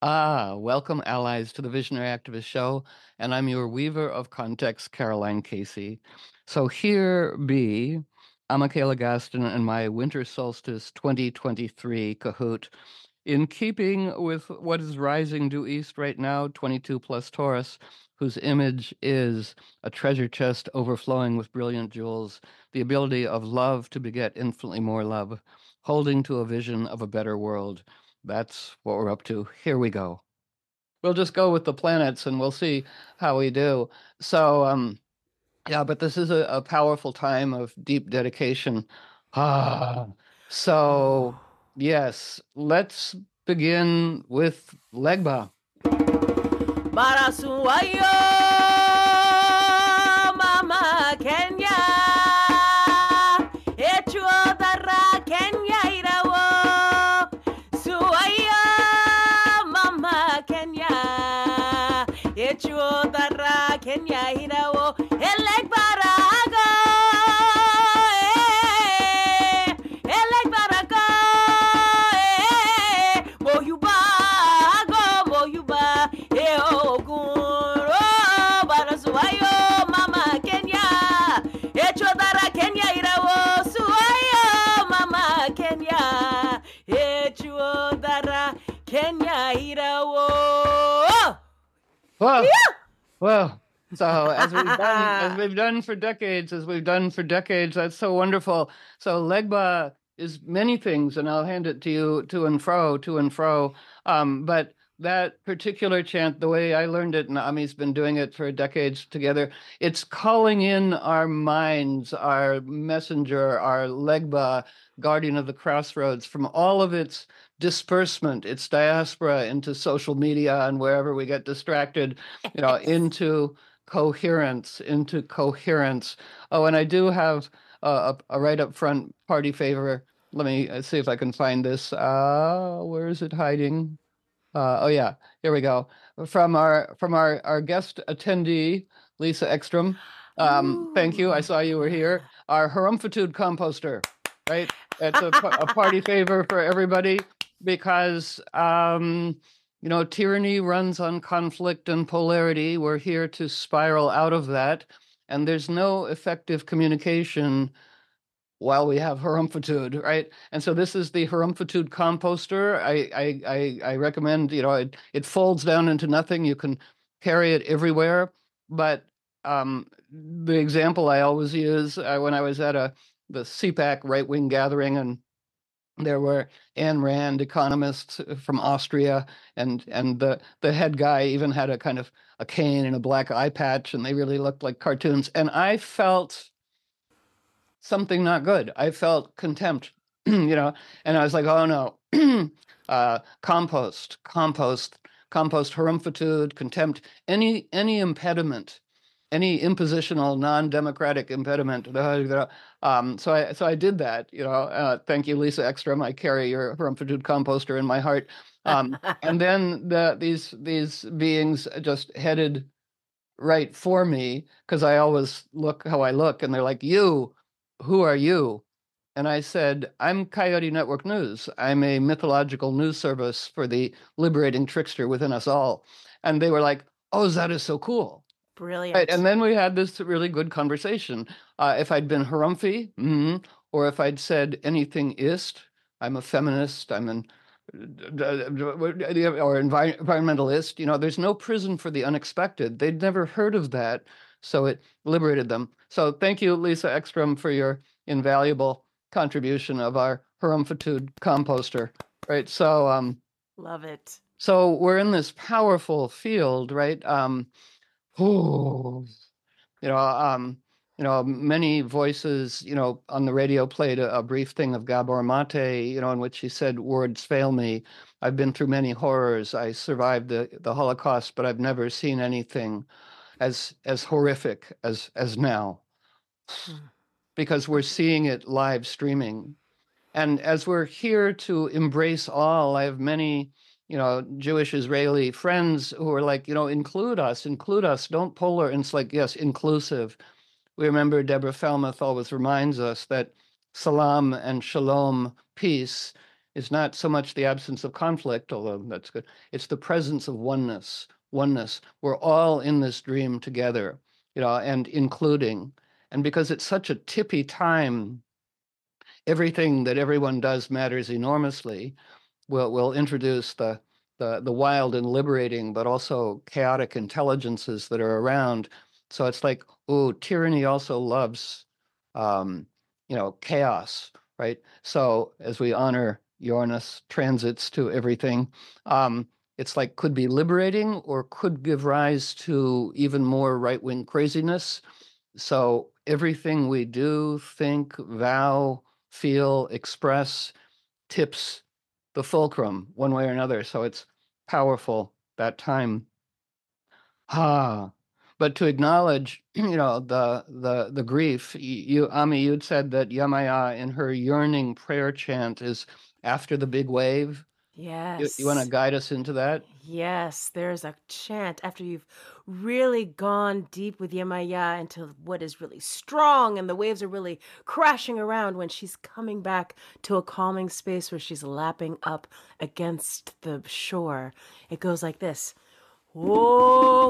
Welcome, allies, to the Visionary Activist Show, and I'm your weaver of context, Caroline Casey. So here be, I'm Michaela Gaston and my Winter Solstice 2023 Kahoot. In keeping with what is rising due east right now, 22 plus Taurus, whose image is a treasure chest overflowing with brilliant jewels, the ability of love to beget infinitely more love, holding to a vision of a better world. That's what we're up to. Here we go. We'll just go with the planets and we'll see how we do. So, yeah, but this is a powerful time of deep dedication. Ah, so yes, let's begin with Legba. Barasuwayo, Mama Kenya, Echuodara Kenya irawo, Suwayo, Mama Kenya, Echuodara Kenya irawo, Elek Barago, Elek Barago, Moyuba, Moyuba. Mama Kenya, Echodara Kenya irawo, Suwayo, Mama Kenya, Echodara Kenya irawo. Well, well. So as we've done for decades, that's so wonderful. So Legba is many things, and I'll hand it to you to and fro. But that particular chant, the way I learned it, and Ami's been doing it for decades together, it's calling in our minds, our messenger, our Legba, guardian of the crossroads, from all of its disbursement, its diaspora into social media and wherever we get distracted, into coherence. Oh, and I do have a right up front party favor. Let me see if I can find this. Where is it hiding? Oh yeah, here we go. From our guest attendee, Lisa Ekstrom. Thank you. I saw you were here. Our Harumpitude composter, right? It's a party favor for everybody because tyranny runs on conflict and polarity. We're here to spiral out of that, and there's no effective communication while we have Harumpitude, right? And so this is the Harumpitude composter. I recommend, it folds down into nothing. You can carry it everywhere. But the example I always use when I was at the CPAC right-wing gathering, and there were Ayn Rand economists from Austria, and the head guy even had a kind of a cane and a black eye patch, and they really looked like cartoons. And I felt something not good. I felt contempt, and I was like, oh no, compost, harumpitude, contempt, any impediment, any impositional, non-democratic impediment. So I did that. Thank you, Lisa Ekstrom. I carry your harumpitude composter in my heart. And then these beings just headed right for me, because I always look how I look, and they're like, you. Who are you? And I said, I'm Coyote Network News. I'm a mythological news service for the liberating trickster within us all. And they were like, oh, that is so cool. Brilliant. Right. And then we had this really good conversation. If I'd been Harumphy, or if I'd said anything ist, I'm a feminist, I'm an or environmentalist, there's no prison for the unexpected. They'd never heard of that. So it liberated them. So thank you, Lisa Ekstrom, for your invaluable contribution of our Harumpitude composter. Right. So love it. So we're in this powerful field, right? Many voices, on the radio played a brief thing of Gabor Mate, in which he said, words fail me. I've been through many horrors. I survived the Holocaust, but I've never seen anything as horrific as now, because we're seeing it live streaming. And as we're here to embrace all, I have many, Jewish Israeli friends who are like, include us, don't polar. And it's like, yes, inclusive. We remember Deborah Felmuth always reminds us that salam and shalom, peace, is not so much the absence of conflict, although that's good. It's the presence of oneness. Oneness. We're all in this dream together, and including. And because it's such a tippy time, everything that everyone does matters enormously. We'll introduce the wild and liberating, but also chaotic intelligences that are around. So it's like, oh, tyranny also loves, chaos, right? So as we honor Uranus transits to everything, it's like could be liberating or could give rise to even more right-wing craziness. So everything we do, think, vow, feel, express tips the fulcrum one way or another. So it's powerful that time. But to acknowledge, the grief. You, Ami, you'd said that Yamaya in her yearning prayer chant is after the big wave. You want to Yes. guide us into that? Yes, there's a chant after you've really gone deep with Yemaya into what is really strong and the waves are really crashing around when she's coming back to a calming space where she's lapping up against the shore. It goes like this. Whoa,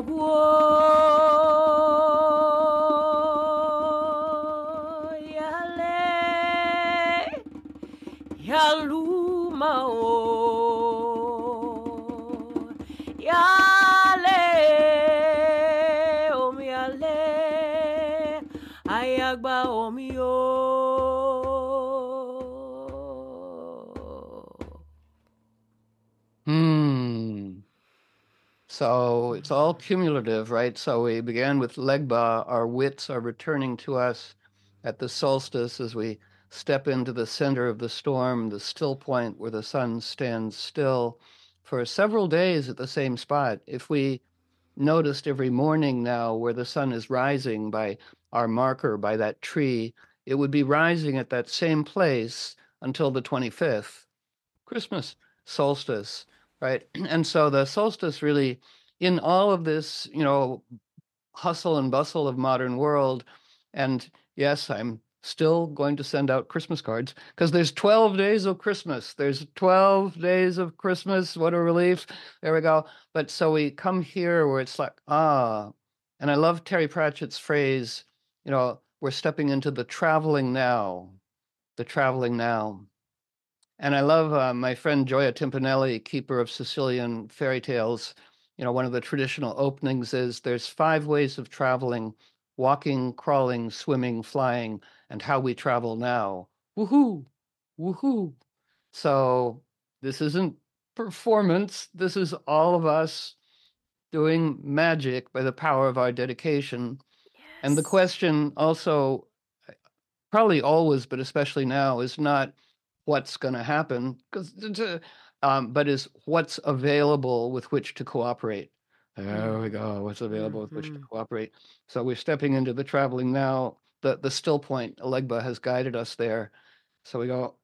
whoa, yale, yaluma, oh, yale, omi yale, ayagba omi Hmm. So it's all cumulative, right? So we began with Legba. Our wits are returning to us at the solstice as we step into the center of the storm, the still point where the sun stands still for several days at the same spot. If we noticed every morning now where the sun is rising by our marker, by that tree, it would be rising at that same place until the 25th, Christmas solstice, right? And so the solstice really, in all of this, hustle and bustle of modern world, and yes, I'm still going to send out Christmas cards because there's 12 days of Christmas. There's 12 days of Christmas. What a relief. There we go. But so we come here where it's like, and I love Terry Pratchett's phrase, we're stepping into the traveling now, the traveling now. And I love my friend Gioia Timpanelli, keeper of Sicilian fairy tales. One of the traditional openings is there's 5 ways of traveling: walking, crawling, swimming, flying, and how we travel now. Woohoo! Woohoo! So this isn't performance. This is all of us doing magic by the power of our dedication. And the Yes. question also, probably always, but especially now, is not what's going to happen, but is what's available with which to cooperate. There we go. What's available with which to Mm-hmm. cooperate. So we're stepping into the traveling now. The still point, Legba has guided us there. So we go.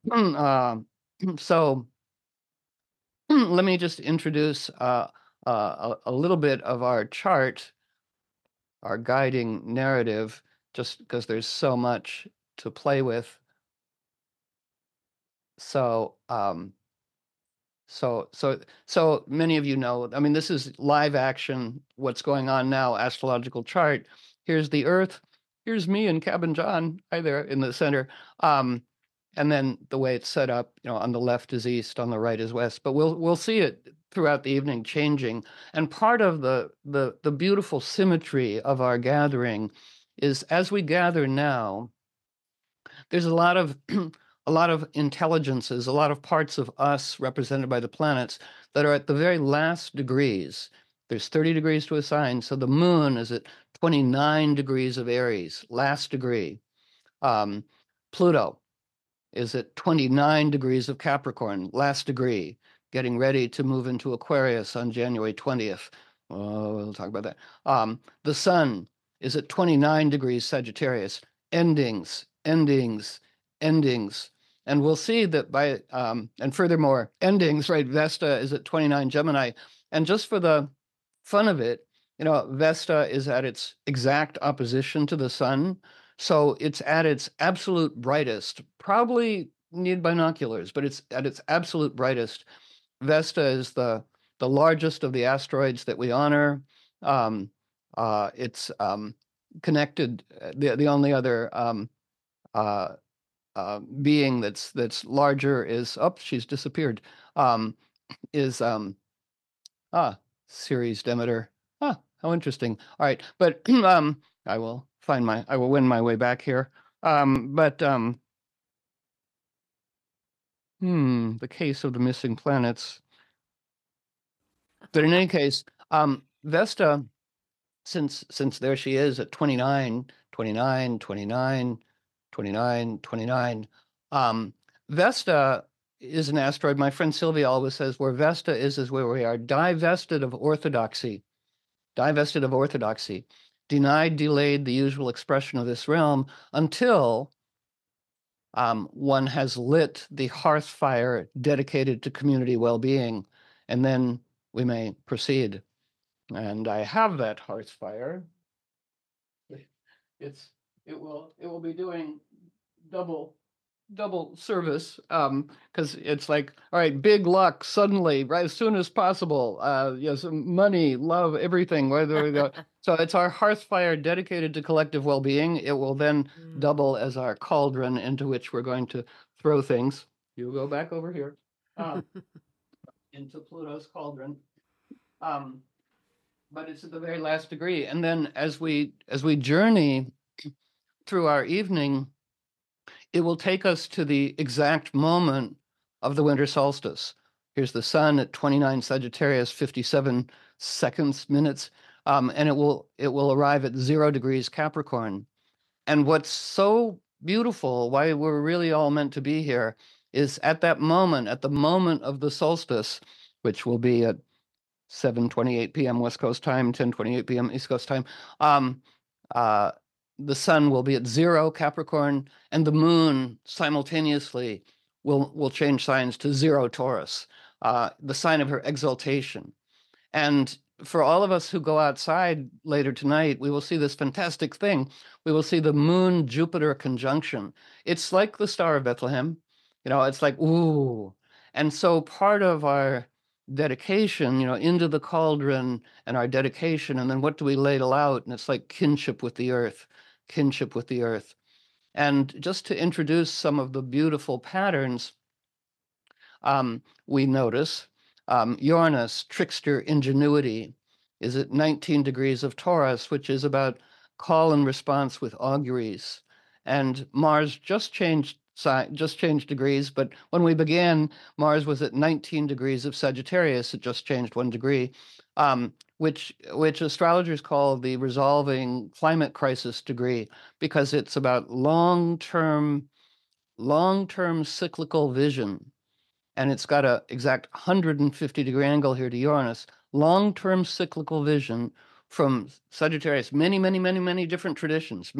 So let me just introduce a little bit of our chart, our guiding narrative, just because there's so much to play with. So, so many of you know, I mean, this is live action, what's going on now, astrological chart. Here's the Earth. Here's me and Cabin John, hi there in the center. And then the way it's set up, on the left is east, on the right is west. But we'll see it throughout the evening changing. And part of the beautiful symmetry of our gathering is as we gather now, there's a lot of a lot of intelligences, a lot of parts of us represented by the planets that are at the very last degrees. There's 30 degrees to a sign, so the moon is at 29 degrees of Aries, last degree. Pluto is at 29 degrees of Capricorn, last degree, getting ready to move into Aquarius on January 20th. Oh, we'll talk about that. The sun is at 29 degrees Sagittarius, endings, endings, endings. And we'll see that and furthermore, endings, right? Vesta is at 29 Gemini. And just for the fun of it, Vesta is at its exact opposition to the sun. So it's at its absolute brightest, probably need binoculars, but it's at its absolute brightest. Vesta is the largest of the asteroids that we honor. It's connected. The only other uh, being that's larger is, oh, she's disappeared. Is Ceres Demeter. How interesting. All right, but I will win my way back here. But the case of the missing planets. But in any case, Vesta, since there she is at 29, 29, 29, 29, 29, Vesta is an asteroid. My friend Sylvia always says where Vesta is where we are divested of orthodoxy, denied, delayed, the usual expression of this realm until one has lit the hearth fire dedicated to community well-being, and then we may proceed. And I have that hearth fire. It will be doing double service, because it's like, all right, big luck suddenly, right, as soon as possible. Yes, money, love, everything. Whether we go, so it's our hearth fire dedicated to collective well-being. It will then double as our cauldron into which we're going to throw things. You go back over here, into Pluto's cauldron. But it's at the very last degree, and then as we journey through our evening, it will take us to the exact moment of the winter solstice. Here's the sun at 29 Sagittarius, 57 seconds, minutes, and it will arrive at 0 degrees Capricorn. And what's so beautiful, why we're really all meant to be here, is at that moment, at the moment of the solstice, which will be at 7:28 p.m. West Coast time, 10:28 p.m. East Coast time, the sun will be at 0 Capricorn, and the moon simultaneously will change signs to 0 Taurus, the sign of her exaltation. And for all of us who go outside later tonight, we will see this fantastic thing. We will see the moon-Jupiter conjunction. It's like the Star of Bethlehem. It's like, ooh. And so part of our dedication, into the cauldron and our dedication, and then what do we ladle out? And it's like kinship with the earth. And just to introduce some of the beautiful patterns, we notice Uranus, trickster ingenuity, is at 19 degrees of Taurus, which is about call and response with auguries. And Mars just changed degrees, but when we began, Mars was at 19 degrees of Sagittarius. It just changed 1 degree, which astrologers call the resolving climate crisis degree, because it's about long-term cyclical vision. And it's got an exact 150-degree angle here to Uranus, long-term cyclical vision from Sagittarius, many different traditions,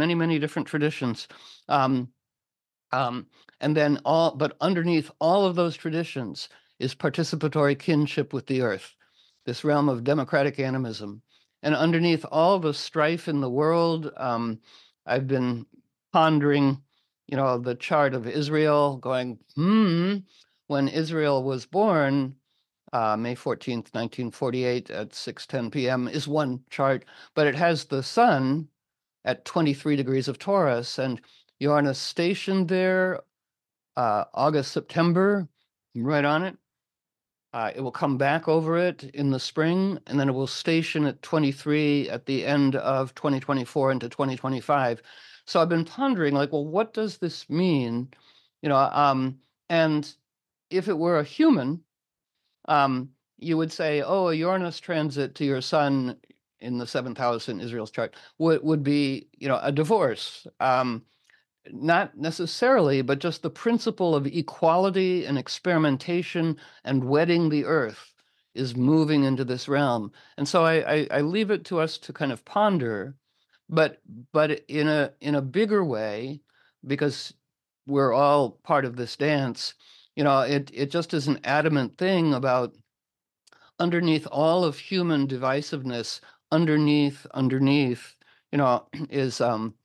and then but underneath all of those traditions is participatory kinship with the earth, this realm of democratic animism. And underneath all the strife in the world, I've been pondering, the chart of Israel, going, when Israel was born, May 14th, 1948 at 6:10 p.m. is one chart, but it has the sun at 23 degrees of Taurus, and Uranus stationed there, August, September, right on it. It will come back over it in the spring, and then it will station at 23 at the end of 2024 into 2025. So I've been pondering, like, well, what does this mean? And if it were a human, you would say, oh, a Uranus transit to your sun in the 7th house in Israel's chart would be, a divorce. Not necessarily, but just the principle of equality and experimentation and wedding the earth is moving into this realm. And so I leave it to us to kind of ponder, but in a bigger way, because we're all part of this dance. It just is an adamant thing about underneath all of human divisiveness, underneath, is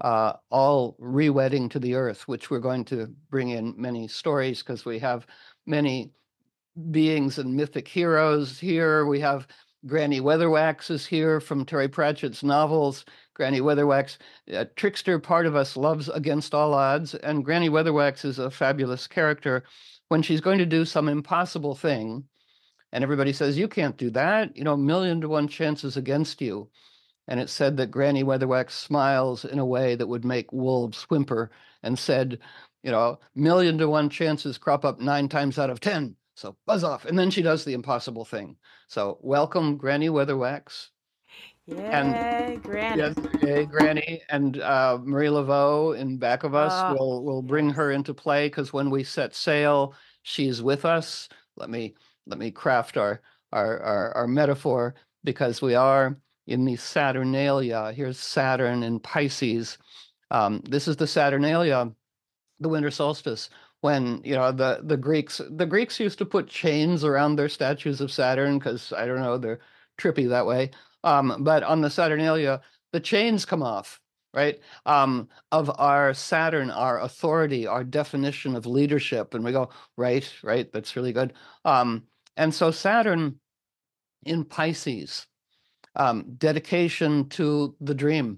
all re-wedding to the earth, which we're going to bring in many stories because we have many beings and mythic heroes here. We have Granny Weatherwax is here from Terry Pratchett's novels. Granny Weatherwax, a trickster part of us, loves Against All Odds, and Granny Weatherwax is a fabulous character. When she's going to do some impossible thing, and everybody says, you can't do that, 1,000,000 to 1 chances against you. And it said that Granny Weatherwax smiles in a way that would make wolves whimper and said, 1,000,000 to 1 chances crop up 9 times out of 10. So buzz off. And then she does the impossible thing. So welcome, Granny Weatherwax. Yay, Granny. Yes, yay, Granny. And Marie Laveau in back of us Oh, will bring yes. her into play because when we set sail, she's with us. Let me craft our metaphor because we are in the Saturnalia. Here's Saturn in Pisces. This is the Saturnalia, the winter solstice, when the Greeks used to put chains around their statues of Saturn because I don't know, they're trippy that way. But on the Saturnalia, the chains come off, right? Of our Saturn, our authority, our definition of leadership, and we go, right, that's really good. And so Saturn in Pisces, dedication to the dream.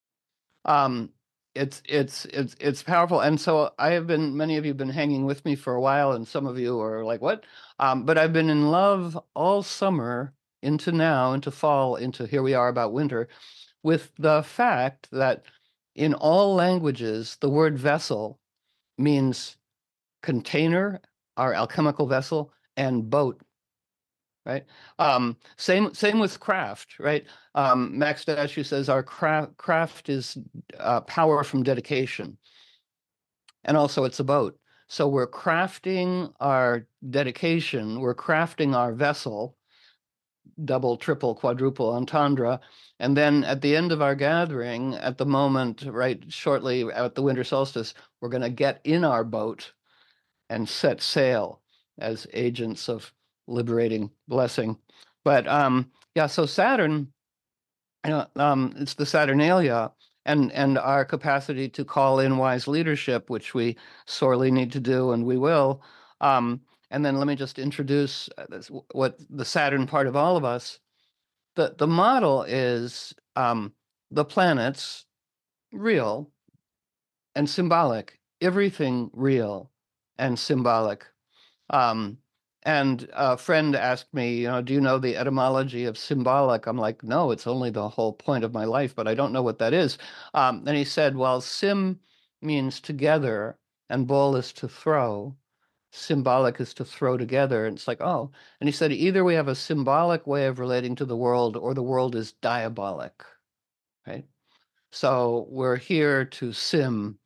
It's powerful. And so many of you have been hanging with me for a while, and some of you are like, what? But I've been in love all summer into now, into fall, into here we are about winter, with the fact that in all languages, the word vessel means container, our alchemical vessel, and boat. Right. Same with craft, right? Max Dashu says our craft is power from dedication, and also it's a boat. So we're crafting our dedication, we're crafting our vessel, double, triple, quadruple entendre, and then at the end of our gathering, at the moment, right, shortly at the winter solstice, we're going to get in our boat and set sail as agents of liberating blessing. But yeah, so Saturn, it's the Saturnalia, and our capacity to call in wise leadership, which we sorely need to do, and we will. And then let me just introduce what the Saturn part of all of us. The model is the planets, real and symbolic, everything real and symbolic. And a friend asked me, do you know the etymology of symbolic? I'm like, no, it's only the whole point of my life, but I don't know what that is. And he said, well, sim means together and bol is to throw. Symbolic is to throw together. And it's like, oh. And he said, either we have a symbolic way of relating to the world or the world is diabolic, right? So we're here to sim.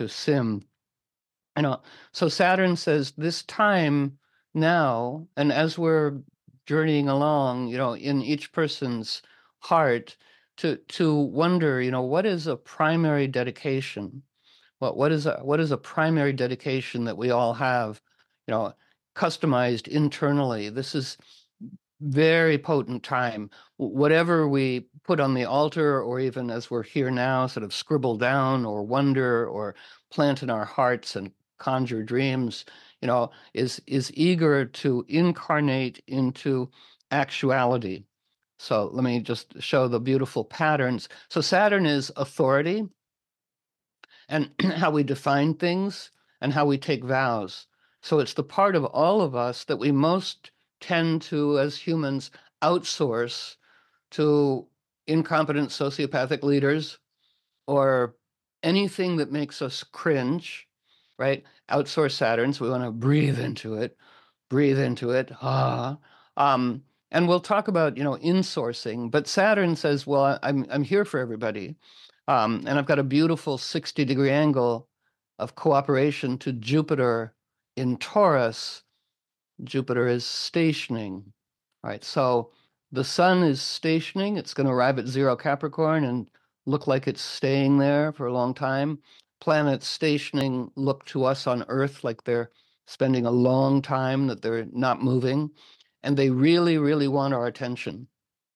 So Saturn says this time now, and as we're journeying along, in each person's heart, to wonder, what is a primary dedication? What is a primary dedication that we all have, customized internally? This is very potent time. Whatever we put on the altar, or even as we're here now, sort of scribble down or wonder or plant in our hearts and conjure dreams, is eager to incarnate into actuality. So let me just show the beautiful patterns. So Saturn is authority and how we define things and how we take vows. So it's the part of all of us that we most tend to, as humans, outsource to incompetent sociopathic leaders or anything that makes us cringe, right? Outsource Saturn, so we want to breathe into it, and we'll talk about, insourcing, but Saturn says, well, I'm here for everybody. And I've got a beautiful 60-degree angle of cooperation to Jupiter in Taurus. Jupiter is stationing, right? So the sun is stationing. It's going to arrive at 0 Capricorn and look like it's staying there for a long time. Planets stationing look to us on Earth like they're spending a long time, that they're not moving. And they really, really want our attention.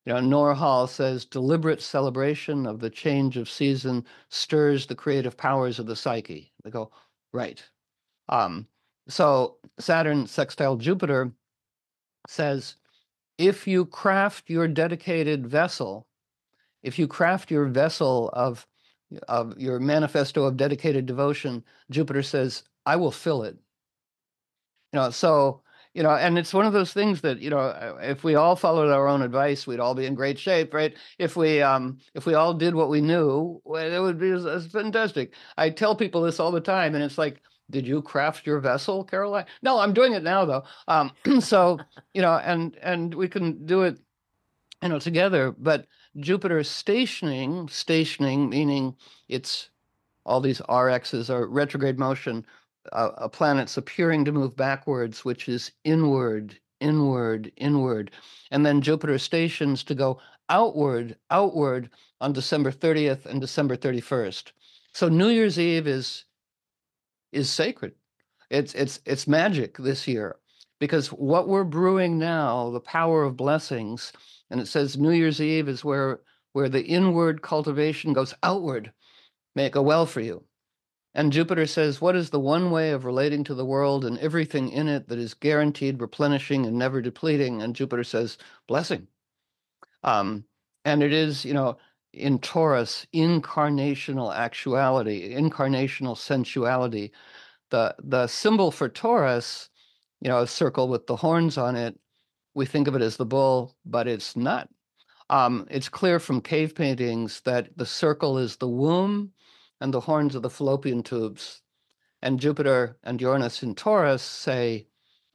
Nora Hall says deliberate celebration of the change of season stirs the creative powers of the psyche. They go, right. Um, so Saturn sextile Jupiter says, if you craft your dedicated vessel, if you craft your vessel of your manifesto of dedicated devotion, Jupiter says, I will fill it. So, and it's one of those things that, if we all followed our own advice, we'd all be in great shape, right? If we all did what we knew, well, it would be it's fantastic. I tell people this all the time, and it's like, did you craft your vessel, Caroline? No, I'm doing it now, though. So, and we can do it, together. But Jupiter stationing meaning it's all these RXs are retrograde motion, a planet's appearing to move backwards, which is inward, inward, inward. And then Jupiter stations to go outward, outward on December 30th and December 31st. So New Year's Eve is sacred. It's magic this year, because what we're brewing now, the power of blessings, and it says New Year's Eve is where the inward cultivation goes outward. May it go well for you. And Jupiter says, what is the one way of relating to the world and everything in it that is guaranteed replenishing and never depleting? And Jupiter says, blessing. And it is, in Taurus, incarnational actuality, incarnational sensuality. The symbol for Taurus, a circle with the horns on it, we think of it as the bull, but it's not. It's clear from cave paintings that the circle is the womb and the horns are the fallopian tubes. And Jupiter and Uranus in Taurus say,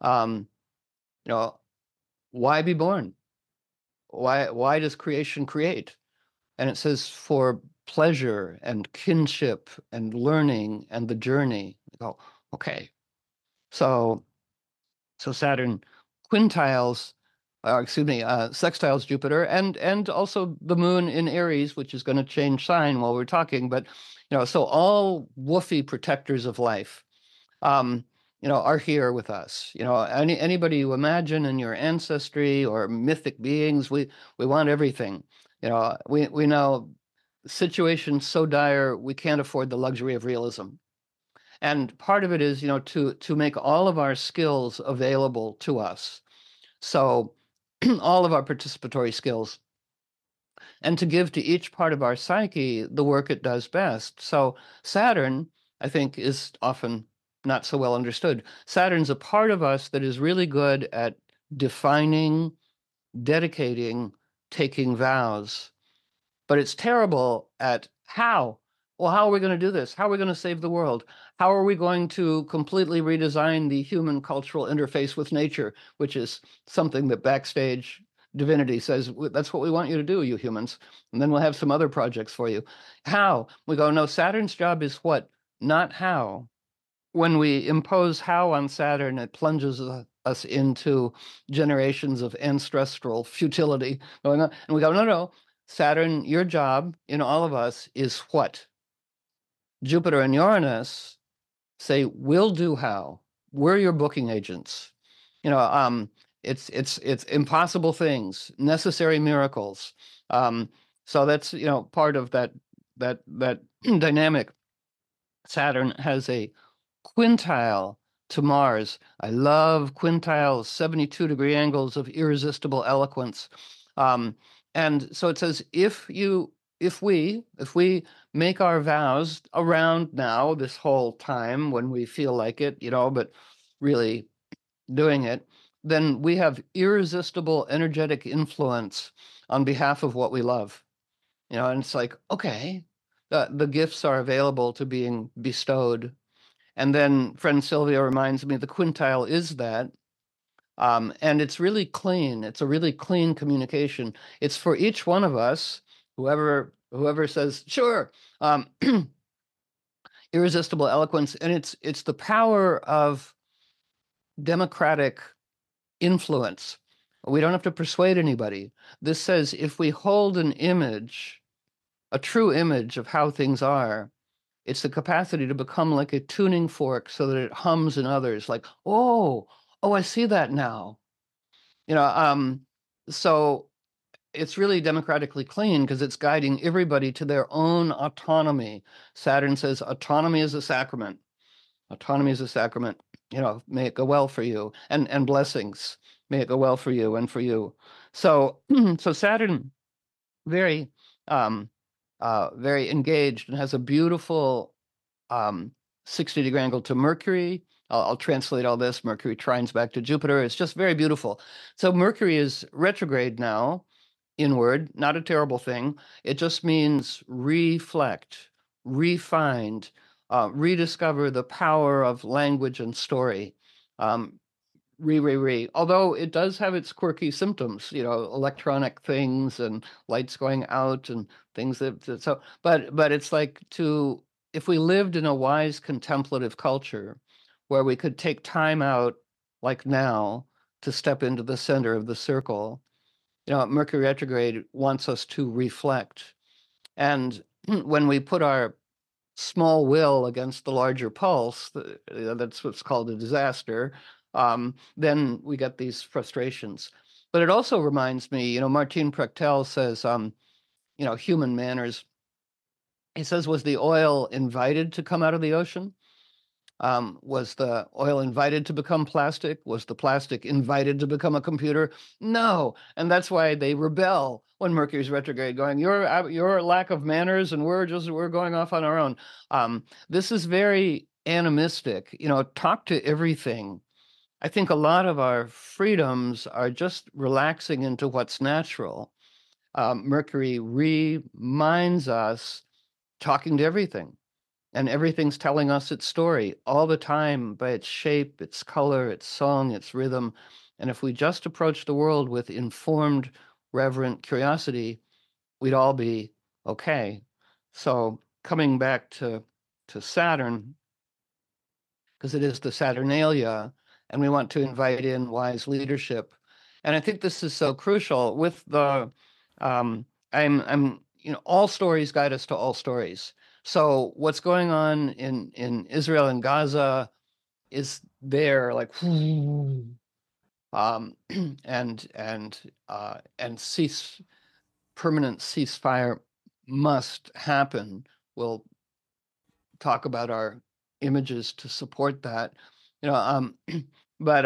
why be born? Why does creation create? And it says for pleasure and kinship and learning and the journey. You go, okay. So Saturn quintiles, sextiles Jupiter, and also the moon in Aries, which is going to change sign while we're talking. But so all woofy protectors of life, are here with us. Anybody you imagine in your ancestry or mythic beings, we want everything. We know situations so dire we can't afford the luxury of realism. And part of it is, to make all of our skills available to us. So all of our participatory skills, and to give to each part of our psyche the work it does best. So Saturn, I think, is often not so well understood. Saturn's a part of us that is really good at defining, dedicating, taking vows, but it's terrible at how. Well, how are we going to do this? How are we going to save the world? How are we going to completely redesign the human cultural interface with nature, which is something that Backstage Divinity says, that's what we want you to do, you humans. And then we'll have some other projects for you. How? We go, no, Saturn's job is what? Not how. When we impose how on Saturn, it plunges us into generations of ancestral futility going on. And we go, no, Saturn, your job in all of us is what? Jupiter and Uranus say, we'll do how. We're your booking agents. It's impossible things, necessary miracles. So that's part of that dynamic. Saturn has a quintile to Mars. I love quintiles, 72-degree angles of irresistible eloquence. And so it says, if we make our vows around now, this whole time when we feel like it, but really doing it, then we have irresistible energetic influence on behalf of what we love. And it's like, okay, the gifts are available to being bestowed. And then friend Sylvia reminds me the quintile is that. And it's really clean. It's a really clean communication. It's for each one of us, whoever says, sure, irresistible eloquence. And it's the power of democratic influence. We don't have to persuade anybody. This says if we hold an image, a true image of how things are, it's the capacity to become like a tuning fork so that it hums in others, like, oh, I see that now. So it's really democratically clean because it's guiding everybody to their own autonomy. Saturn says autonomy is a sacrament. Autonomy is a sacrament. May it go well for you, and blessings. May it go well for you and for you. So so Saturn very very engaged and has a beautiful 60-degree angle to Mercury. I'll translate all this. Mercury trines back to Jupiter. It's just very beautiful. So Mercury is retrograde now, inward, not a terrible thing. It just means reflect, refind, rediscover the power of language and story. Although it does have its quirky symptoms, electronic things and lights going out and things but it's like if we lived in a wise contemplative culture where we could take time out like now to step into the center of the circle, Mercury retrograde wants us to reflect. And when we put our small will against the larger pulse, that's what's called a disaster, then we get these frustrations. But it also reminds me, Martin Prechtel says, human manners. He says, was the oil invited to come out of the ocean? Was the oil invited to become plastic? Was the plastic invited to become a computer? No. And that's why they rebel when Mercury's retrograde, going, your lack of manners, and we're going off on our own. This is very animistic, talk to everything. I think a lot of our freedoms are just relaxing into what's natural. Mercury reminds us talking to everything, and everything's telling us its story all the time by its shape, its color, its song, its rhythm. And if we just approach the world with informed, reverent curiosity, we'd all be okay. So coming back to Saturn, because it is the Saturnalia, and we want to invite in wise leadership. And I think this is so crucial with the, all stories guide us to all stories. So what's going on in Israel and Gaza is there, like, and permanent ceasefire must happen. We'll talk about our images to support that, but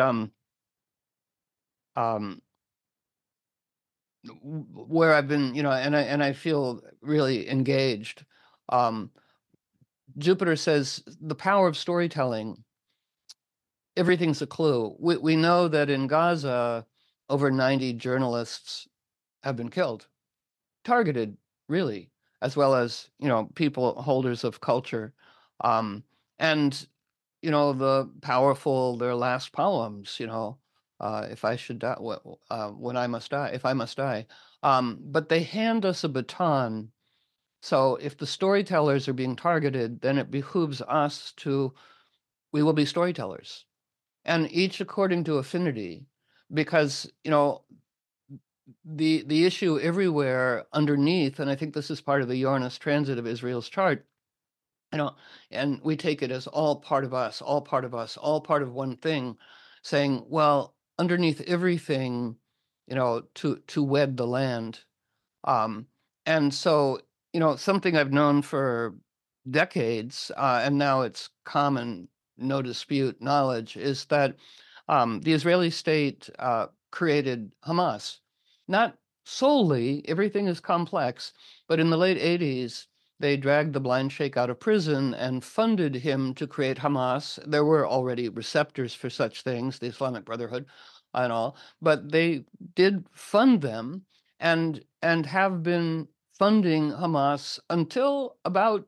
where I've been, and I feel really engaged. Jupiter says the power of storytelling. Everything's a clue. We know that in Gaza, over 90 journalists have been killed, targeted, really, as well as people holders of culture, and the powerful, their last poems, if I should die, when I must die, if I must die. But they hand us a baton. So if the storytellers are being targeted, then it behooves us we will be storytellers, and each according to affinity, because, the issue everywhere underneath, and I think this is part of the Uranus transit of Israel's chart, and we take it as all part of us, all part of us, all part of one thing, saying, well, underneath everything, to wed the land. And so, something I've known for decades, and now it's common, no dispute knowledge, is that the Israeli state created Hamas. Not solely, everything is complex, but in the late 80s, they dragged the blind sheikh out of prison and funded him to create Hamas. There were already receptors for such things, the Islamic Brotherhood and all, but they did fund them and have been funding Hamas until about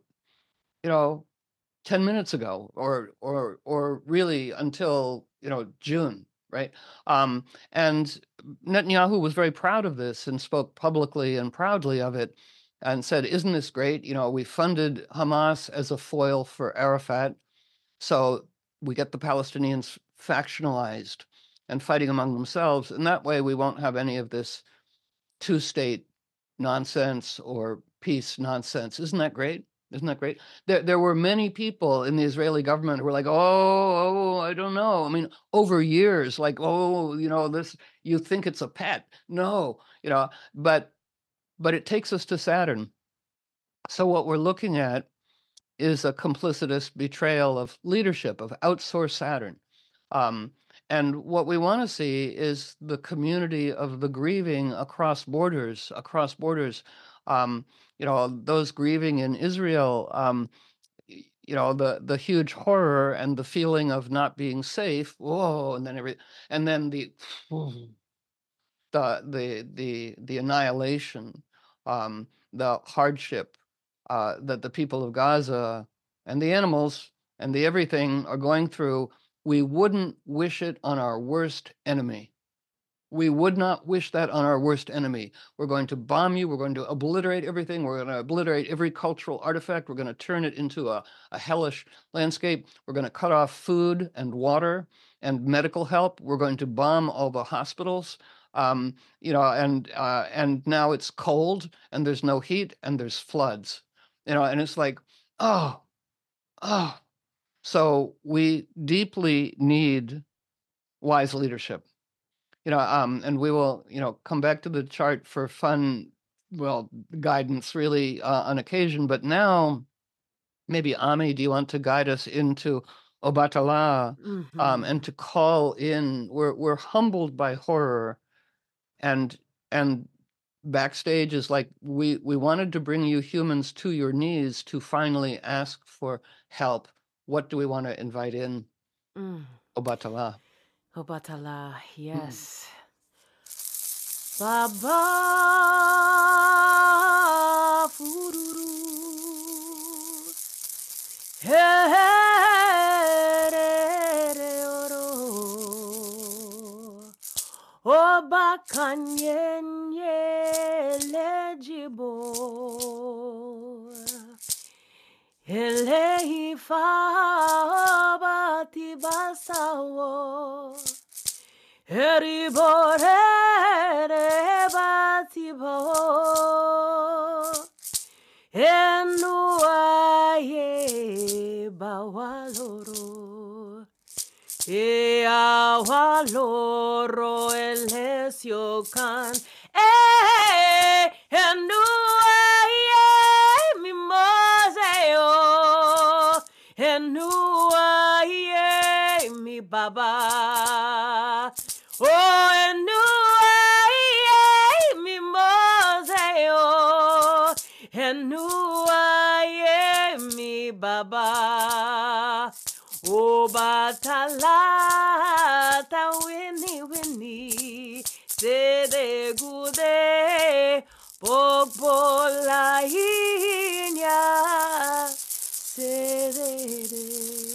10 minutes ago, or really until June, right? And Netanyahu was very proud of this and spoke publicly and proudly of it, and said, "Isn't this great? We funded Hamas as a foil for Arafat, so we get the Palestinians factionalized and fighting among themselves, and that way we won't have any of this two-state nonsense or peace nonsense. Isn't that great?" Isn't that great? There were many people in the Israeli government who were like, "Oh, I don't know." I mean, over years, like, "Oh, this, you think it's a pet." No, but it takes us to Saturn. So what we're looking at is a complicitous betrayal of leadership, of outsourced Saturn. Um, and what we want to see is the community of the grieving across borders. Um, those grieving in Israel, the huge horror and the feeling of not being safe. Whoa, and then the annihilation, the hardship that the people of Gaza and the animals and the everything are going through. We wouldn't wish it on our worst enemy. We would not wish that on our worst enemy. We're going to bomb you. We're going to obliterate everything. We're going to obliterate every cultural artifact. We're going to turn it into a hellish landscape. We're going to cut off food and water and medical help. We're going to bomb all the hospitals. And now it's cold and there's no heat and there's floods. And it's like, oh, oh. So we deeply need wise leadership. And we will, come back to the chart for fun, well, guidance really on occasion. But now, maybe Ami, do you want to guide us into Obatala and to call in? We're humbled by horror, and backstage is like we wanted to bring you humans to your knees to finally ask for help. What do we want to invite in? Obatala. Obatala, yes. Baba fururu herere oro obakanyenye lejibo elehi fabati basawo Heriborere batibo enuaye bawaloro awaloro elesio kan enuaye mimoseo enuaye mi baba. Oh, enua mi moseo, enua mi baba. Oh, batalata winnie, se de gude, pokbola inya, se de.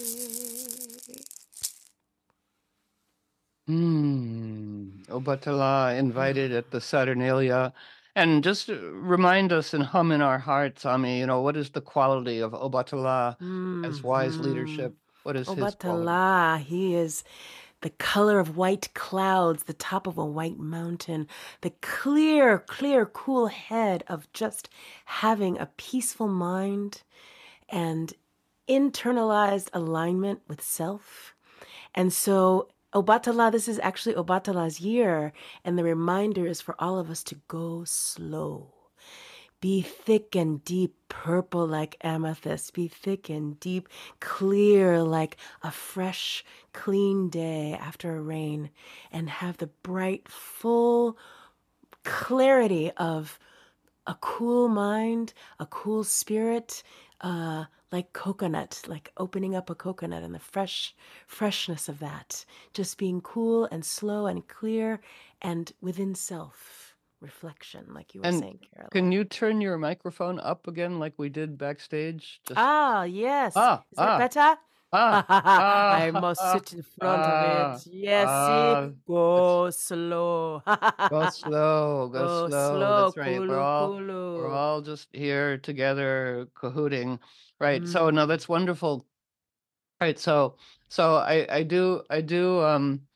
Obatala invited at the Saturnalia. And just remind us and hum in our hearts, Ami, what is the quality of Obatala as wise leadership? What is his quality? Obatala, he is the color of white clouds, the top of a white mountain, the clear, cool head of just having a peaceful mind and internalized alignment with self. And so Obatala, this is actually Obatala's year, and the reminder is for all of us to go slow. Be thick and deep, purple like amethyst. Be thick and deep, clear like a fresh, clean day after a rain. And have the bright, full clarity of a cool mind, a cool spirit, like coconut, like opening up a coconut and the freshness of that. Just being cool and slow and clear and within self reflection, like you were saying, Caroline. Can you turn your microphone up again like we did backstage? Yes. Is that better? I must sit in front of it. Yes, go slow. Go slow. Go slow. That's right. We're all just here together, cahooting. Right. So no, that's wonderful. Right. So I do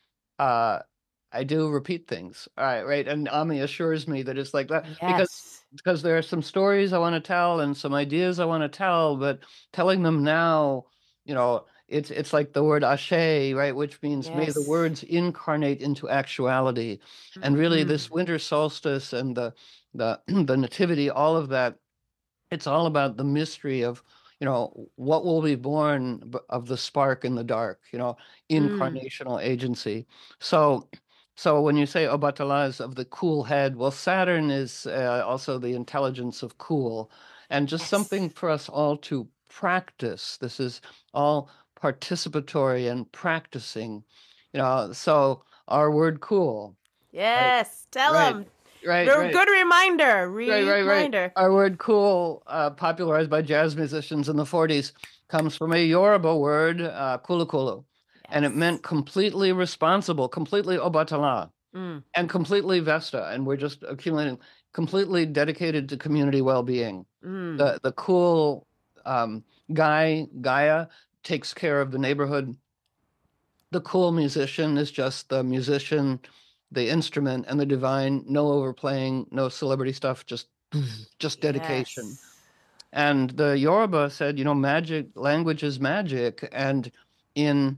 repeat things. All right. Right. And Ami assures me that it's like that Yes. because there are some stories I want to tell and some ideas I want to tell, but telling them now, it's like the word ashe, right? Which means may the Yes. words incarnate into actuality. And really Mhm. this winter solstice and the the nativity, all of that, it's all about the mystery of, what will be born of the spark in the dark, Mm. incarnational agency. So, so when you say Obatala is of the cool head, well, Saturn is also the intelligence of cool, and just something Yes. for us all to practice. This is all participatory and practicing, so our word cool, right? Yes. Tell Right, them. right, right. Good reminder. Right, right, right. Reminder. Our word cool, popularized by jazz musicians in the 40s, comes from a Yoruba word, kulu kulu, and it Yes. meant completely responsible, completely obatala, Mm. and completely Vesta. And we're just accumulating, completely dedicated to community well-being. Mm. The cool um, guy, Gaia, takes care of the neighborhood. The cool musician is just the musician, the instrument, and the divine. No overplaying, no celebrity stuff, just dedication. Yes. And the Yoruba said, magic language is magic, and in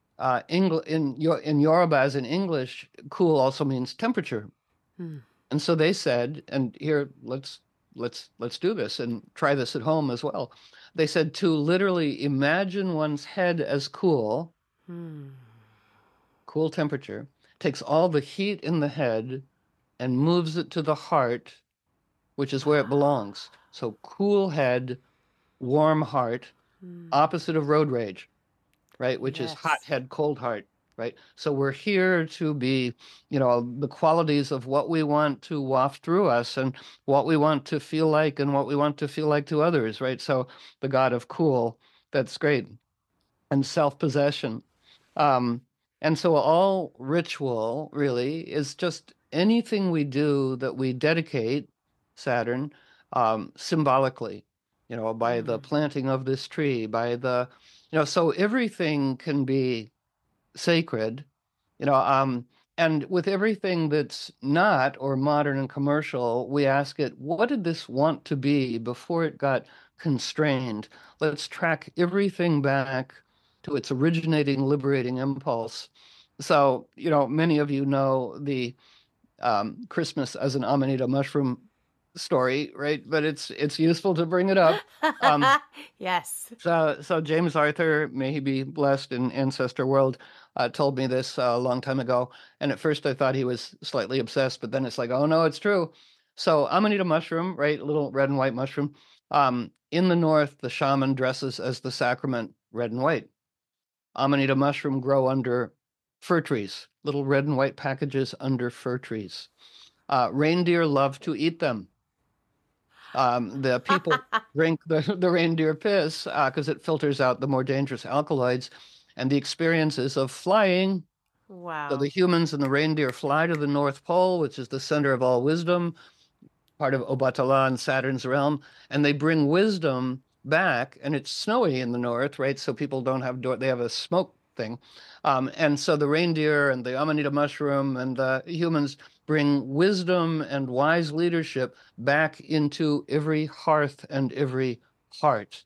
in Yoruba as in English, cool also means temperature. Mm. And so they said, and here let's do this and try this at home as well. They said to literally imagine one's head as cool, Mm. cool temperature, takes all the heat in the head and moves it to the heart, which is where it Ah. belongs. So cool head, warm heart, Mm. opposite of road rage, right? Which is hot Yes. head, cold heart, right? So we're here to be, the qualities of what we want to waft through us and what we want to feel like and what we want to feel like to others, right? So the God of cool, that's great. And self-possession. Um, and so all ritual really is just anything we do that we dedicate Saturn symbolically, by the Mm. planting of this tree, by the, so everything can be sacred, you know, um, and with everything that's not or modern and commercial, we ask it, what did this want to be before it got constrained? Let's track everything back to its originating, liberating impulse. So, many of you know the Christmas as an Amanita mushroom story, right? But it's useful to bring it up. Um, Yes. so James Arthur, may he be blessed in ancestor world, told me this a long time ago. And at first I thought he was slightly obsessed, but then it's like, oh no, it's true. So Amanita mushroom, right? Little red and white mushroom. In the north, the shaman dresses as the sacrament red and white. Amanita mushroom grow under fir trees, little red and white packages under fir trees. Reindeer love to eat them. The people drink the reindeer piss because it filters out the more dangerous alkaloids, and the experiences of flying. So the Wow. humans and the reindeer fly to the North Pole, which is the center of all wisdom, part of Obatala and Saturn's realm, and they bring wisdom back. And it's snowy in the north, right? So people don't have door; they have a smoke thing. And so the reindeer and the Amanita mushroom and the humans bring wisdom and wise leadership back into every hearth and every heart.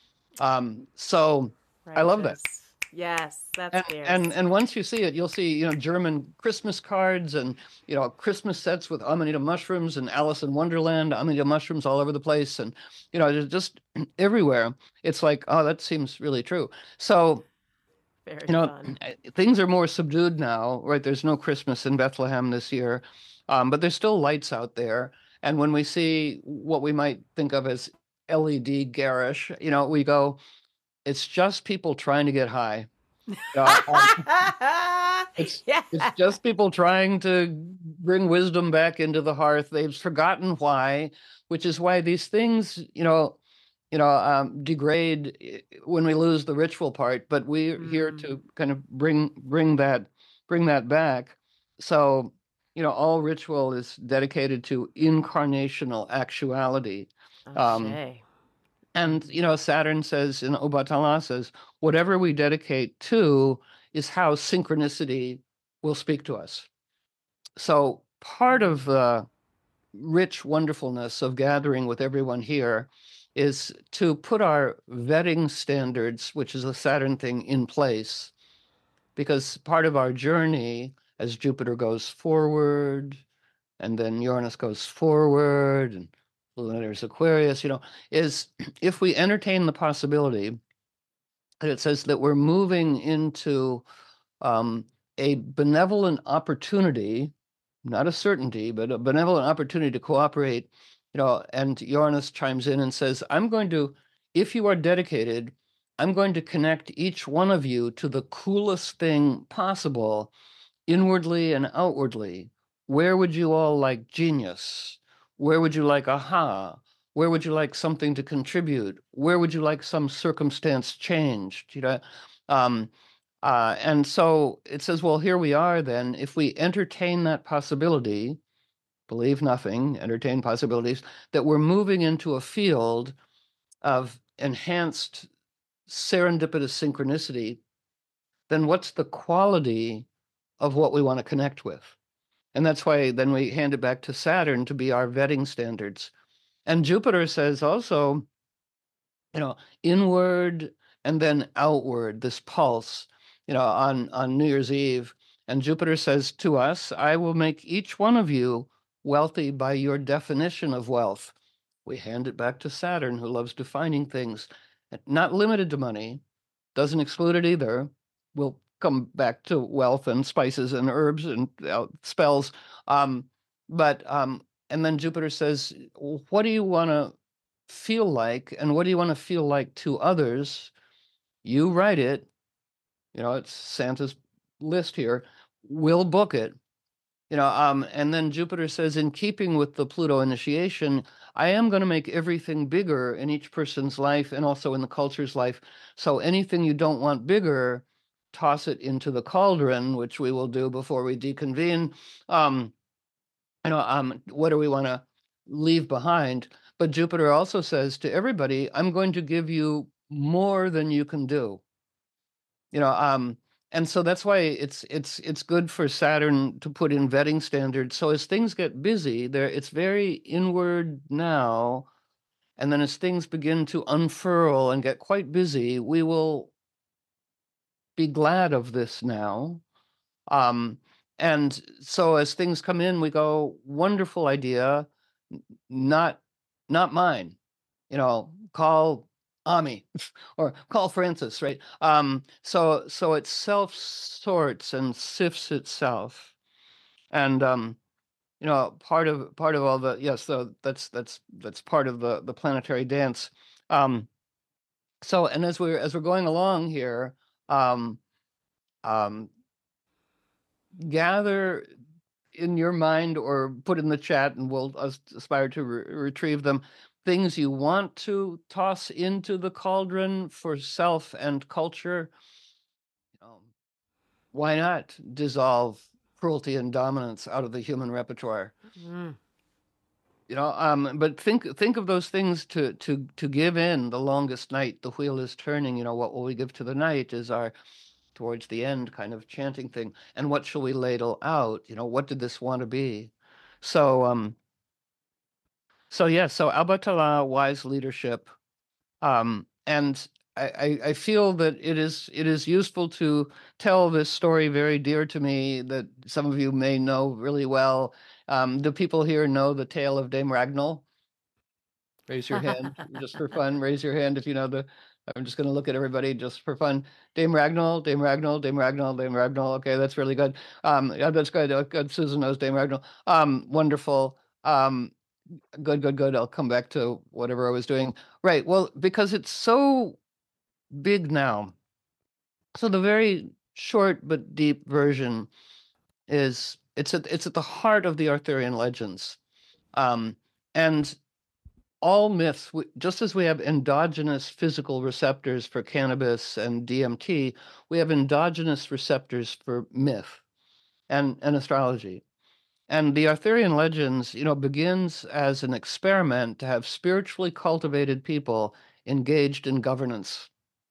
So I love that. Righteous. Yes, that's And, fierce. and once you see it, you'll see, German Christmas cards and, Christmas sets with Amanita mushrooms and Alice in Wonderland, Amanita mushrooms all over the place. And, just everywhere. It's like, oh, that seems really true. So, Very fun. things are more subdued now, right? There's no Christmas in Bethlehem this year, but there's still lights out there. And when we see what we might think of as LED garish, we go, it's just people trying to get high. Uh, um, it's Yeah. it's just people trying to bring wisdom back into the hearth. They've forgotten why, which is why these things, degrade when we lose the ritual part. But we're here Mm. to kind of bring that back. So, all ritual is dedicated to incarnational actuality. Um, Ashe. and Saturn says in Obatala says, whatever we dedicate to is how synchronicity will speak to us. So part of Mm. rich wonderfulness of gathering with everyone here is to put our vetting standards, which is a Saturn thing, in place. Because part of our journey, as Jupiter goes forward, and then Uranus goes forward, and there's Aquarius, is if we entertain the possibility that it says that we're moving into a benevolent opportunity, not a certainty, but a benevolent opportunity to cooperate, and Uranus chimes in and says, if you are dedicated, I'm going to connect each one of you to the coolest thing possible, inwardly and outwardly. Where would you all like genius? Where would you like aha? Where would you like something to contribute? Where would you like some circumstance changed? Um, and so it says, well, here we are then. If we entertain that possibility, believe nothing, entertain possibilities, that we're moving into a field of enhanced serendipitous synchronicity, then what's the quality of what we want to connect with? And that's why then we hand it back to Saturn to be our vetting standards. And Jupiter says also, inward and then outward, this pulse, on New Year's Eve. And Jupiter says to us, I will make each one of you wealthy by your definition of wealth. We hand it back to Saturn, who loves defining things, not limited to money, doesn't exclude it either. We'll come back to wealth and spices and herbs and spells. And then Jupiter says, what do you want to feel like, and what do you want to feel like to others? You write it. It's Santa's list here. We'll book it. And then Jupiter says, in keeping with the Pluto initiation, I am going to make everything bigger in each person's life and also in the culture's life. So anything you don't want bigger, toss it into the cauldron, which we will do before we deconvene. What do we want to leave behind? But Jupiter also says to everybody, I'm going to give you more than you can do. And so that's why it's good for Saturn to put in vetting standards. So as things get busy, it's very inward now, and then as things begin to unfurl and get quite busy, we will be glad of this now. And so as things come in, we go, wonderful idea, not mine. Call Ami or call Francis, right? So it self sorts and sifts itself, and part of all the so that's part of the planetary dance. So and as we're going along here, um, um, gather in your mind or put in the chat, and we'll aspire to retrieve them, things you want to toss into the cauldron for self and culture. Why not dissolve cruelty and dominance out of the human repertoire? Mm. But think of those things to give in the longest night. The wheel is turning. What will we give to the night is our towards the end kind of chanting thing. And what shall we ladle out? What did this want to be? So so Albatala, wise leadership. And I feel that it is useful to tell this story very dear to me that some of you may know really well. Do people here know the tale of Dame Ragnall? Raise your hand just for fun. Raise your hand if you know the. I'm just going to look at everybody just for fun. Dame Ragnall, Dame Ragnall, Dame Ragnall, Dame Ragnall. Okay, that's really good. Yeah, that's good. Good. Susan knows Dame Ragnall. Wonderful. Good. I'll come back to whatever I was doing. Right. Well, because it's so big now. So the very short but deep version is it's at the heart of the Arthurian legends. And all myths, just as we have endogenous physical receptors for cannabis and DMT, we have endogenous receptors for myth and astrology. And the Arthurian legends, begins as an experiment to have spiritually cultivated people engaged in governance,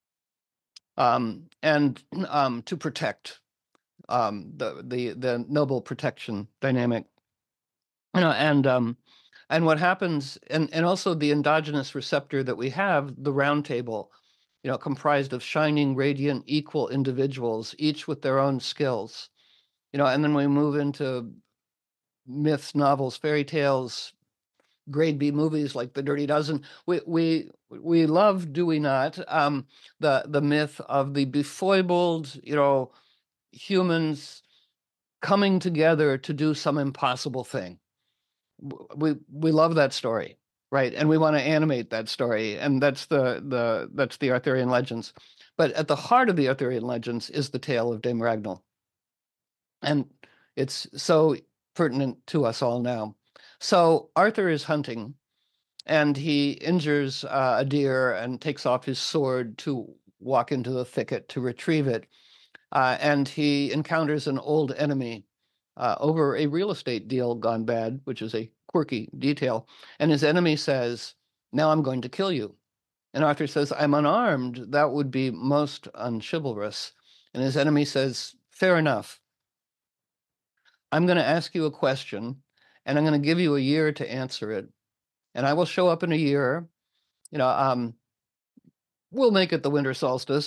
and to protect, the noble protection dynamic. And what happens, and also the endogenous receptor that we have, the round table, comprised of shining, radiant, equal individuals, each with their own skills. And then we move into myths, novels, fairy tales, grade B movies like The Dirty Dozen. We love, do we not, the myth of the befoibled, humans coming together to do some impossible thing. We love that story, right? And we want to animate that story, and that's the Arthurian legends. But at the heart of the Arthurian legends is the tale of Dame Ragnell, and it's so pertinent to us all now. So Arthur is hunting, and he injures a deer and takes off his sword to walk into the thicket to retrieve it. And he encounters an old enemy over a real estate deal gone bad, which is a quirky detail. And his enemy says, "Now I'm going to kill you." And Arthur says, "I'm unarmed. That would be most unchivalrous." And his enemy says, "Fair enough. I'm going to ask you a question, and I'm going to give you a year to answer it. And I will show up in a year. You know, um, we'll make it the winter solstice.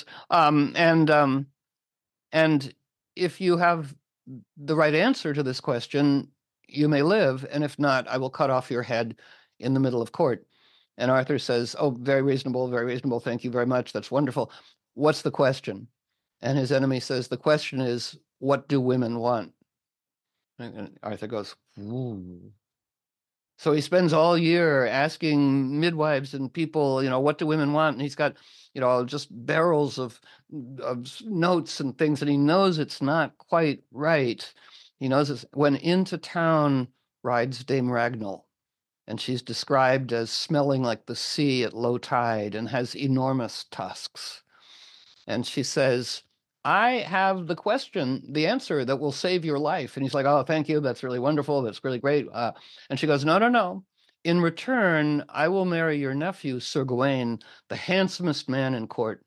And if you have the right answer to this question, you may live. And if not, I will cut off your head in the middle of court." And Arthur says, "Oh, very reasonable, very reasonable. Thank you very much. That's wonderful. What's the question?" And his enemy says, "The question is, what do women want?" And Arthur goes, "Ooh." So he spends all year asking midwives and people, what do women want? And he's got, just barrels of notes and things, and he knows it's not quite right. He knows it's when into town rides Dame Ragnell, and she's described as smelling like the sea at low tide and has enormous tusks. And she says, "I have the answer that will save your life." And he's like, "Oh, thank you. That's really wonderful. That's really great." And she goes, "No, no, no. In return, I will marry your nephew, Sir Gawain, the handsomest man in court."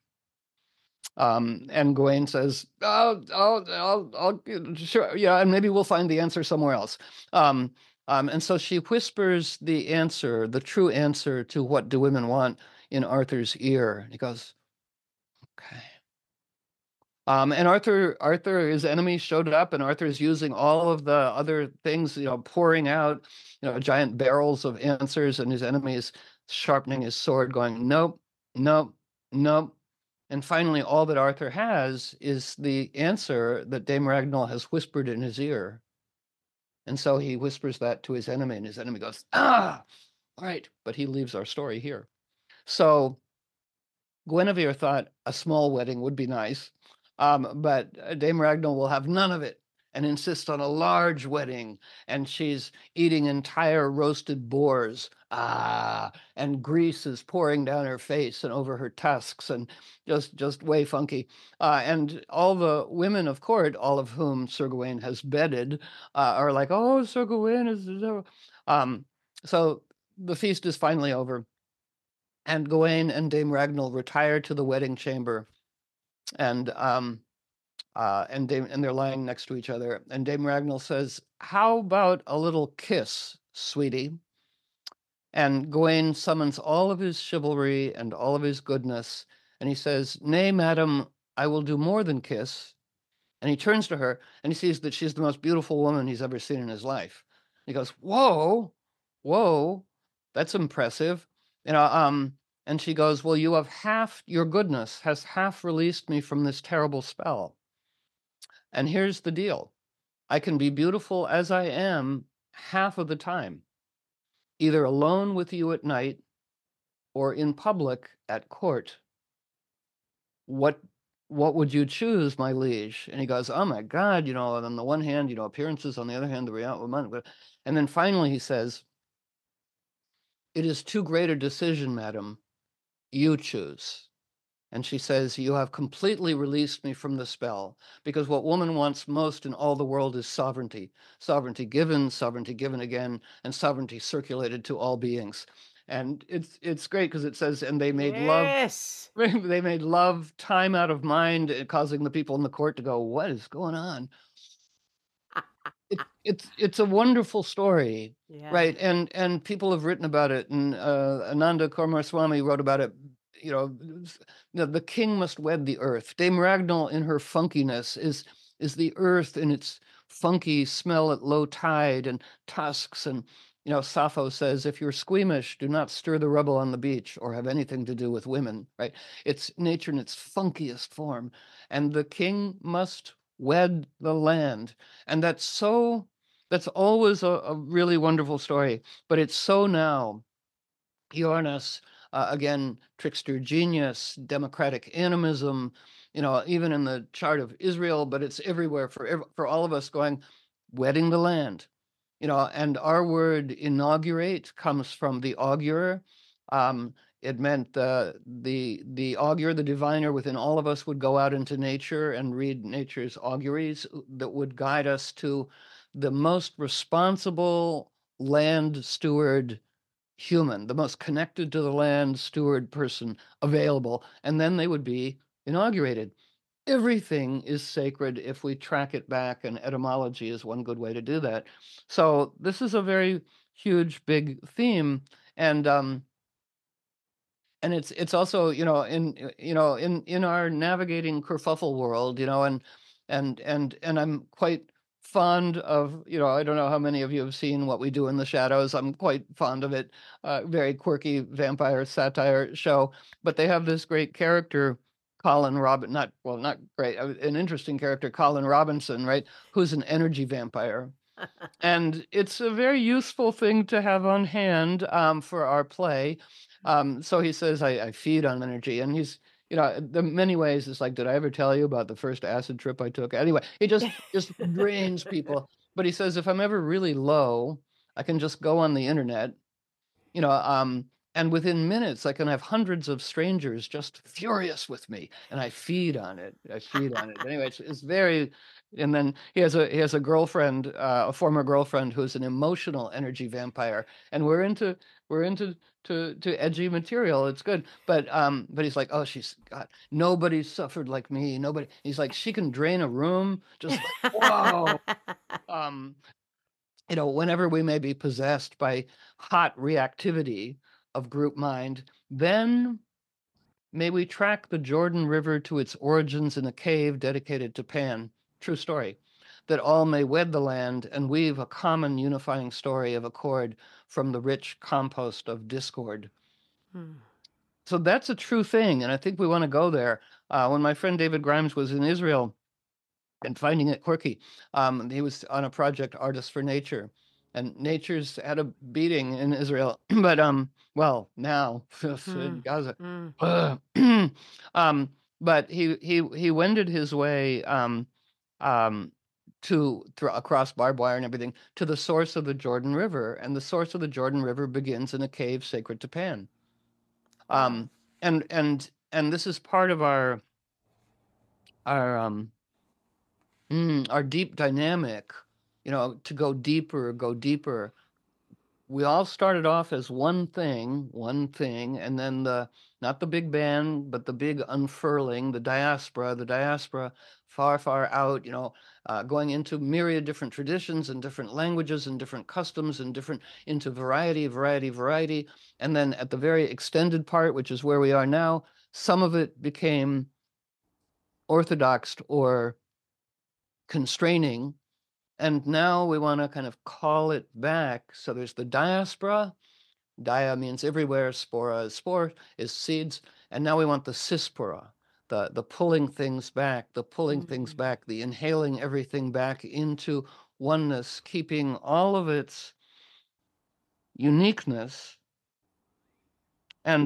And Gawain says, I'll, sure, yeah, and maybe we'll find the answer somewhere else. And so she whispers the answer, the true answer to what do women want, in Arthur's ear. And he goes, "Okay." And his enemies showed up, and Arthur is using all of the other things, pouring out, giant barrels of answers, and his enemy is sharpening his sword, going, "Nope, nope, nope." And finally, all that Arthur has is the answer that Dame Ragnell has whispered in his ear. And so he whispers that to his enemy, and his enemy goes, "Ah, all right." But he leaves our story here. So Guinevere thought a small wedding would be nice, but Dame Ragnell will have none of it and insists on a large wedding. And she's eating entire roasted boars, and grease is pouring down her face and over her tusks, and just way funky. And all the women of court, all of whom Sir Gawain has bedded, are like, "Oh, Sir Gawain is." Um, so the feast is finally over, and Gawain and Dame Ragnell retire to the wedding chamber, and they're lying next to each other. And Dame Ragnell says, "How about a little kiss, sweetie?" And Gawain summons all of his chivalry and all of his goodness, and he says, "Nay, madam, I will do more than kiss." And he turns to her, and he sees that she's the most beautiful woman he's ever seen in his life. He goes, "Whoa, whoa, that's impressive." You know, and she goes, "Well, your goodness has half released me from this terrible spell. And here's the deal. I can be beautiful as I am half of the time, either alone with you at night or in public at court. What what would you choose, my liege?" And he goes, "Oh my God, on the one hand, appearances, on the other hand, the reality." And then finally he says, "It is too great a decision, madam. You choose." And she says, "You have completely released me from the spell, because what woman wants most in all the world is sovereignty. Sovereignty given again, and sovereignty circulated to all beings." And it's great because it says, "And they made love." Yes. They made love time out of mind, causing the people in the court to go, "What is going on?" it's a wonderful story, Yeah. right? And people have written about it, and Ananda Kumaraswamy wrote about it. You know, the king must wed the earth. Dame Ragnall, in her funkiness, is the earth in its funky smell at low tide and tusks. And Sappho says, if you're squeamish, do not stir the rubble on the beach or have anything to do with women. Right? It's nature in its funkiest form, and the king must wed the land. And that's always a really wonderful story, but it's so now. Uranus, again, trickster genius, democratic animism, even in the chart of Israel, but it's everywhere for all of us going, wedding the land. And our word inaugurate comes from the augur. Um, it meant the augur, the diviner within all of us would go out into nature and read nature's auguries that would guide us to the most responsible land steward human, the most connected to the land steward person available, and then they would be inaugurated. Everything is sacred if we track it back, and etymology is one good way to do that. So this is a very huge, big theme, and it's also in our navigating kerfuffle world, and I'm quite fond of, I don't know how many of you have seen What We Do in the Shadows. I'm quite fond of it. Very quirky vampire satire show, but they have this great character, Colin Robin, not great, an interesting character, Colin Robinson, right, who's an energy vampire. And it's a very useful thing to have on hand, for our play. So he says, I feed on energy. And he's, the many ways it's like, did I ever tell you about the first acid trip I took? Anyway, he just drains people. But he says, if I'm ever really low, I can just go on the internet, you know, um, and within minutes, I can have hundreds of strangers just furious with me, and I feed on it. I feed on it. Anyway, it's very. And then he has a girlfriend, a former girlfriend, who's an emotional energy vampire, and we're into to edgy material. It's good, but he's like, oh, she's God. Nobody suffered like me. Nobody. He's like, she can drain a room, just like whoa. Um, whenever we may be possessed by hot reactivity of group mind, then may we track the Jordan River to its origins in a cave dedicated to Pan. True story. That all may wed the land and weave a common unifying story of accord from the rich compost of discord. Hmm. So that's a true thing, and I think we want to go there. When my friend David Grimes was in Israel, and finding it quirky. He was on a project, Artists for Nature, and nature's had a beating in Israel, but well, now in Hmm. Gaza. Hmm. um, but he wended his way um, across barbed wire and everything to the source of the Jordan River, and the source of the Jordan River begins in a cave sacred to Pan. Wow. Um, and this is part of our our deep dynamic, to go deeper, go deeper. We all started off as one thing, and then not the big bang, but the big unfurling, the diaspora far, far out, going into myriad different traditions and different languages and different customs and into variety, variety, variety. And then at the very extended part, which is where we are now, some of it became orthodox or constraining. And now we want to kind of call it back. So there's the diaspora. Dia means everywhere. Spora is spore, is seeds. And now we want the cispora, the pulling things back, Hmm. the inhaling everything back into oneness, keeping all of its uniqueness. And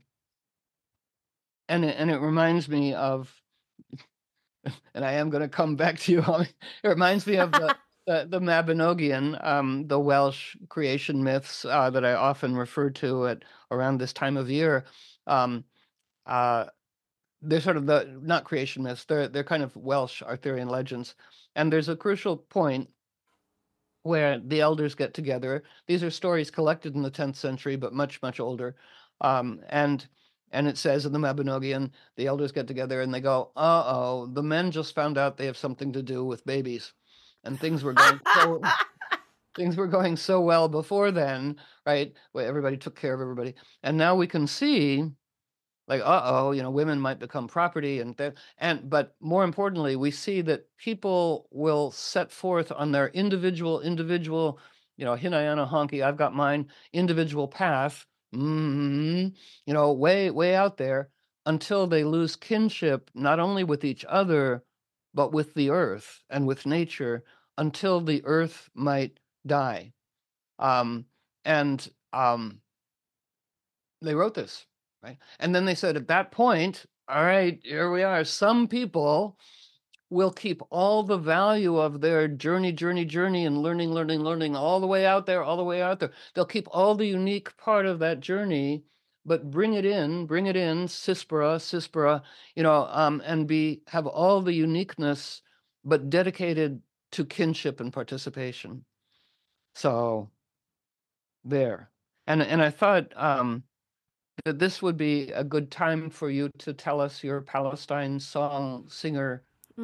it reminds me of, and I am going to come back to you. It reminds me of the Mabinogion, the Welsh creation myths that I often refer to at around this time of year. Um, uh, they're sort of the not creation myths. They're kind of Welsh Arthurian legends, and there's a crucial point where the elders get together. These are stories collected in the 10th century, but much, much older. Um, and and it says in the Mabinogion, the elders get together and they go, uh-oh, the men just found out they have something to do with babies. and things were going so well before then, right? Where everybody took care of everybody. And now we can see like, uh-oh, women might become property but more importantly, we see that people will set forth on their individual, Hinayana honky, I've got mine, individual path, way out there until they lose kinship, not only with each other, but with the earth and with nature until the earth might die. Um, and they wrote this, right? And then they said at that point, all right, here we are. Some people will keep all the value of their journey, and learning all the way out there, all the way out there. They'll keep all the unique part of that journey, but bring it in, Sispera, and have all the uniqueness, but dedicated to kinship and participation. So there. And I thought that this would be a good time for you to tell us your Palestine song, singer,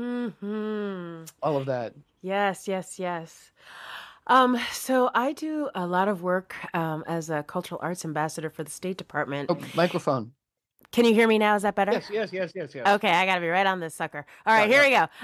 all of that. Yes, yes, yes. So I do a lot of work as a cultural arts ambassador for the State Department. Oh, microphone. Can you hear me now? Is that better? Yes. Okay, I gotta be right on this sucker. All right, here we go.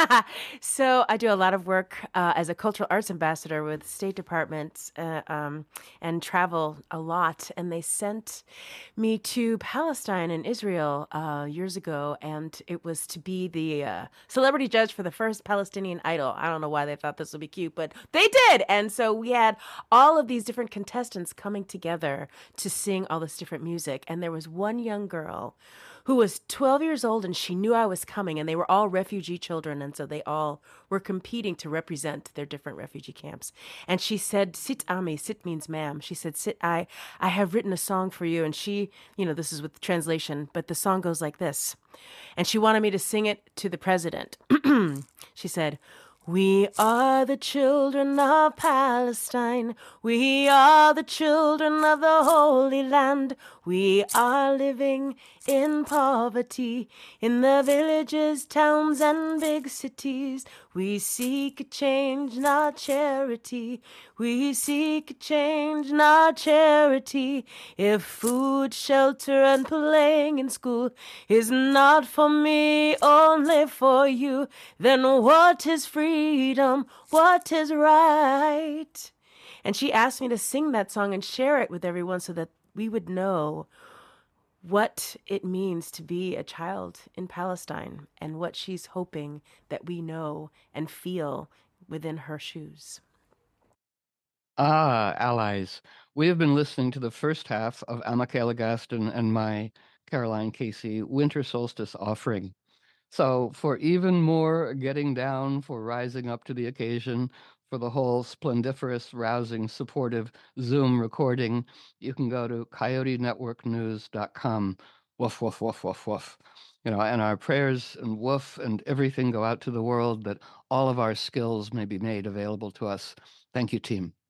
So I do a lot of work as a cultural arts ambassador with State Department and travel a lot. And they sent me to Palestine and Israel years ago, and it was to be the celebrity judge for the first Palestinian Idol. I don't know why they thought this would be cute, but they did. And so we had all of these different contestants coming together to sing all this different music. And there was one young girl who was 12 years old, and she knew I was coming, and they were all refugee children, and so they all were competing to represent their different refugee camps. And she said, "Sit Ami," sit means ma'am. She said, "Sit, I have written a song for you." And she, this is with translation, but the song goes like this. And she wanted me to sing it to the president. She said, "We are the children of Palestine. We are the children of the Holy Land. We are living in poverty in the villages, towns, and big cities. We seek a change, not charity. We seek a change, not charity. If food, shelter, and playing in school is not for me, only for you, then what is freedom? What is right?" And she asked me to sing that song and share it with everyone so that we would know what it means to be a child in Palestine and what she's hoping that we know and feel within her shoes. Ah, allies. We have been listening to the first half of Michaela Gaston and my Caroline Casey Winter Solstice Offering. So for even more getting down, for rising up to the occasion, for the whole splendiferous, rousing, supportive Zoom recording, you can go to coyotenetworknews.com. Woof, woof, woof, woof, woof. And our prayers and woof and everything go out to the world that all of our skills may be made available to us. Thank you, team.